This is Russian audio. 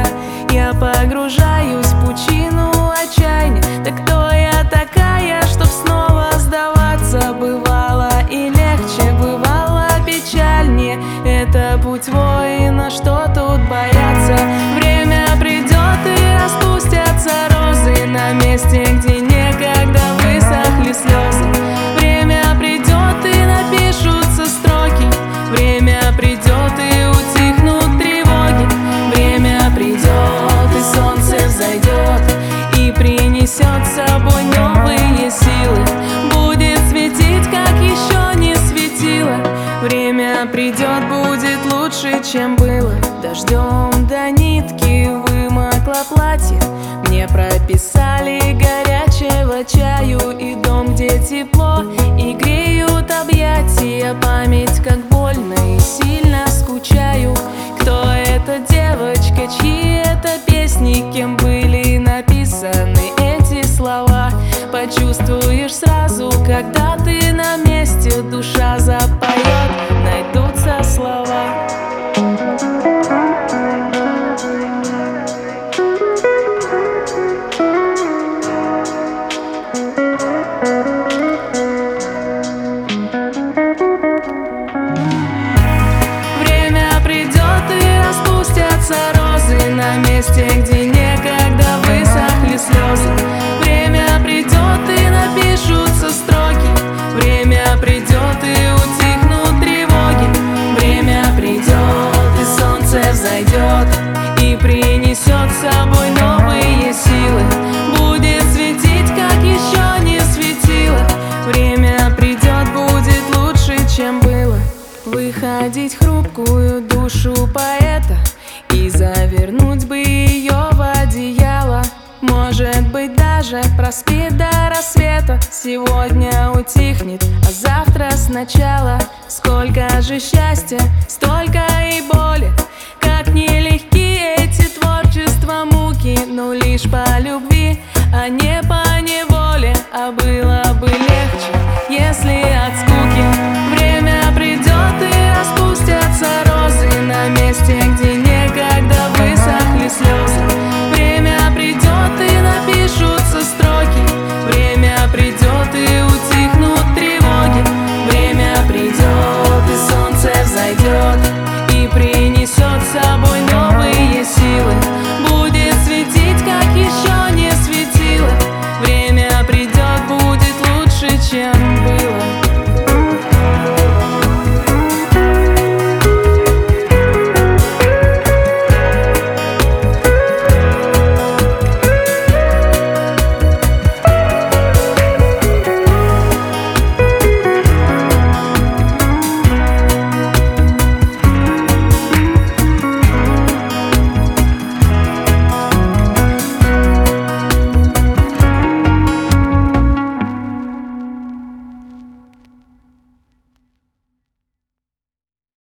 Я погружаюсь в пучину отчаяния. Да кто я такая, чтоб снова сдаваться? Бывало и легче, бывало печальнее. Это путь воина, что тут бояться? Время придет и распустятся розы на месте, где некогда высохли слезы. Время придет и напишутся строки. Время придет и утихнут тревоги. Время придет и солнце взойдет и принесет с собой новые силы. Будет светить, как еще не светило. Время придет, будет лучше, чем было. Дождем до нитки вымокло платье. Мне прописали горячего чаю и дом, где тепло и греют объятия. Память, как больно и сильно скучаю. Кто эта девочка, чьи это песни, кем были написаны эти слова? Почувствуешь сразу, когда ты на месте, душа запоет, найдутся слова. Розы на месте, где некогда высохли слезы. Время придет и напишутся строки. Время придет и утихнут тревоги. Время придет и солнце взойдет и принесет с собой новые силы. Будет светить, как еще не светило. Время придет, будет лучше, чем было. Выходить хрупкую душу поэта и завернуть бы ее в одеяло. Может быть, даже проспит до рассвета. Сегодня утихнет, а завтра сначала. Сколько же счастья, столько и боли. Как нелегки эти творчества муки, но лишь по любви, а не по неволе. А было бы легче, если от скуки. Время придет и распустятся розы на месте, где